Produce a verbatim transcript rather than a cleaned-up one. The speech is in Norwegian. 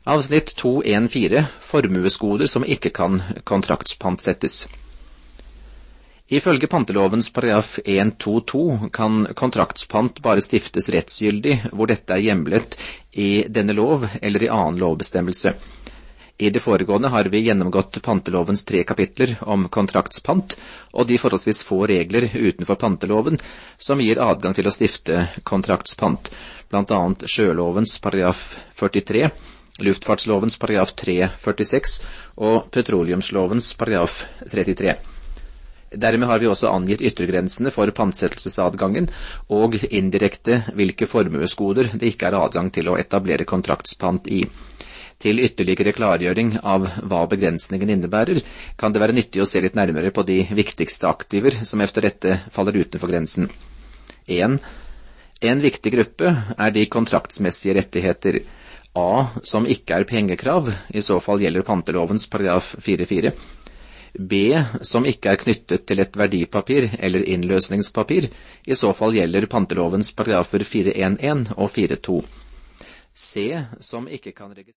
Avsnitt to punkt fjorten Formuesgoder som ikke kan kontraktspantsettes. Ifølge pantelovens paragraf en to to kan kontraktspant bare stiftes rettsgyldig hvor dette er hjemlet i denne lov eller i annen lovbestemmelse. I det foregående har vi gjennomgått pantelovens tre kapitler om kontraktspant og de forholdsvis få regler utenfor panteloven som gir adgang til å stifte kontraktspant, blant annet sjølovens paragraf førtitre, luftfartslovens paragraf tre førtiseks og petroleumslovens paragraf trettitre. Dermed har vi også angitt yttergrensene for pantsettelsesadgangen og indirekte hvilke formuesgoder det ikke er adgang til å etablere kontraktspant i. Til ytterligere klargjøring av hva begrensningen innebærer, kan det være nyttig å se litt nærmere på de viktigste aktiver som efter dette faller utenfor grensen. en. En viktig gruppe er de kontraktsmessige rettigheter. A, som ikke er pengekrav, i så fall gjelder pantelovens paragraf fire fire. B, som ikke er knyttet til et verdipapir eller innløsningspapir, i så fall gjelder pantelovens paragrafer fire en en og fire to. C, som ikke kan registreres